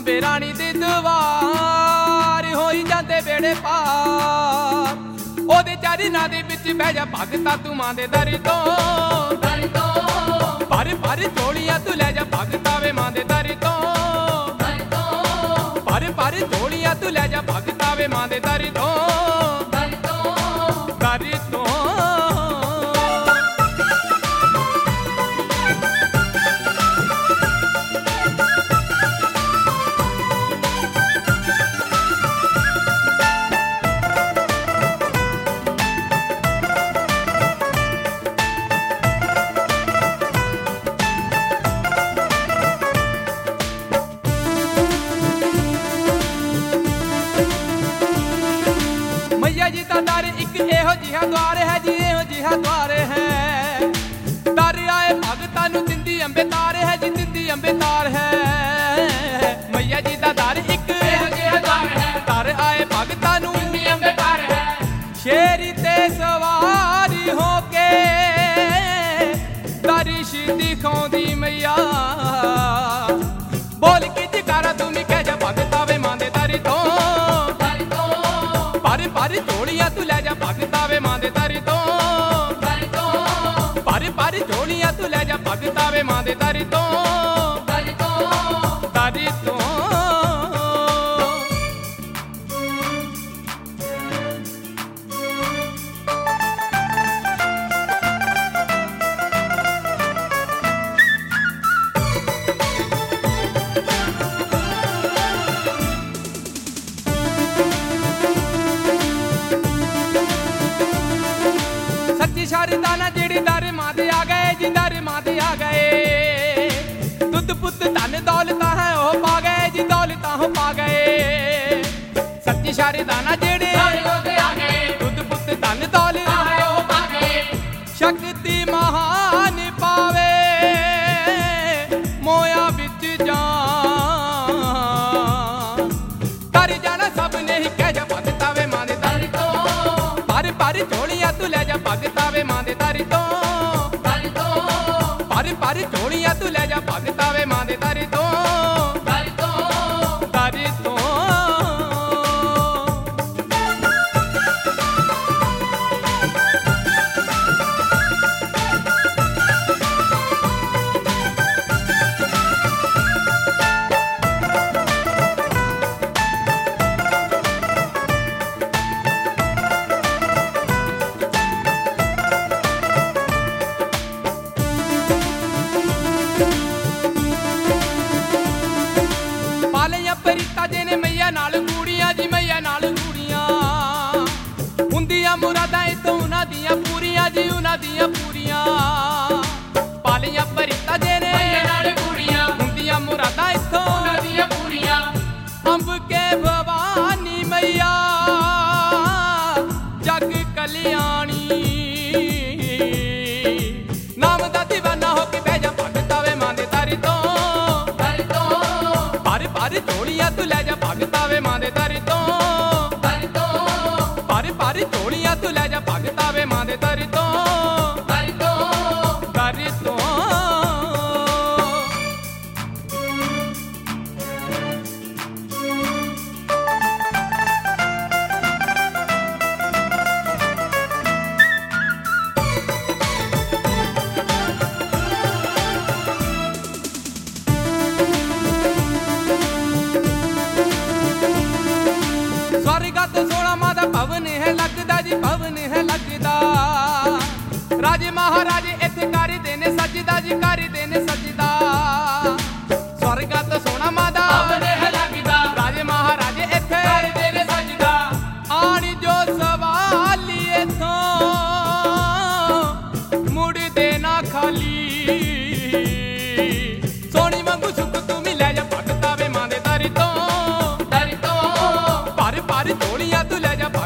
ਆਪੇ ਰਾਣੀ ਦੀ ਦਵਾਰ ਹੋਈ ਜਾਂਦੇ ਬੇੜੇ ਪਾਰ। ਉਹਦੇ ਚਰਨਾਂ ਦੇ ਵਿੱਚ ਬਹਿ ਜਾ ਭਗਤਾ ਤੂੰ ਮਾਂ ਦੇ ਦਰ ਤੋਂ ਭਰ ਭਰ ਝੋਲੀਆਂ ਤੂੰ ਲੈ ਜਾ ਭਗਤਾ ਵੇ ਮਾਂ ਦੇ ਦਰ ਤੋਂ ਭਰ ਭਰ ਝੋਲੀਆਂ ਤੂੰ ਲੈ ਜਾ ਭਗਤਾ ਵੇ ਮਾਂ ਦੇ ਦਰ ਤੋਂ ਦਰ ਤੋਂ। मैया जी का दर एक एहो जिहा द्वार है जी, एहो जिहा द्वार है। दर आए भगतां नूं दिंदी अंबे तार है जी, दिंदी अंबे तार है। मैया जी का दर एक एहो जिहा द्वार है। दर आए भगतां नूं दिंदी अंबे तार है। शेरी ते सवारी होके दरिश दिखाउंदी मैया बोल के जकारा तू मी कह जा भगता वे मां दे दर तों भर झोलियां तू ले जा भगता वे मां दे दर तों भर झोलियां तू ले जा भगता वे मां दे दर तों दर तों। शारदाना जेड़ी दर मां दे आ गए जी, दर मां दे आ गए। दुध पुत धन दौलता है ओ पा गए जी, दौलता हो पा गए। सच्ची शारदाना जेड़ी आ गए दुध पुत धन दौलता है ओ पा गए। शक्ति महान पावे मोया बिच जान कर जाना सब ने ही कह जा भगता वे मां दे दर तों भर भर झोलियां तू ले जा भगता वे मां दे दर तों भर भर झोलियां तू ले जा भगता वे मां दे दर तों दर तों। परिता जे ने मैया नाल कूड़ियां जी, मैया नाल कूड़ियां हुंदियां मुरादां इत्थों उन्हां दियां पूरियां जी, उन्हां दियां पूरियां। पालियां परिता जे ने मैया नाल कूड़ियां हुंदियां मुरादां इत्थों उन्हां दियां पूरियां। अंब के भवानी मैया जग कल्याणी नाम दा दीवाना हो के बह जा भगता वे मां दे दर तों भर झोलियां तू ले जा भगता वे मां दे दर तों भर भर झोलियां तू ले जा भगता वे मां दे दर तों दर तों। स्वर्गत सोना मां दा भवन है लगदा जी, भवन है लगदा। राजे महाराजे इत्थे कर देने सजदा जी, कर देने सजदा। स्वर्गत सोना मां दा भवन है लगदा। राजे महाराजे इत्थे कर देने सजदा। आनी जो सवाली इथों मुड़ देना खाली सोनी वांगू सुख तू मिले जा भगता वे मां दे दर तों भर भर झोलियां तू ले जा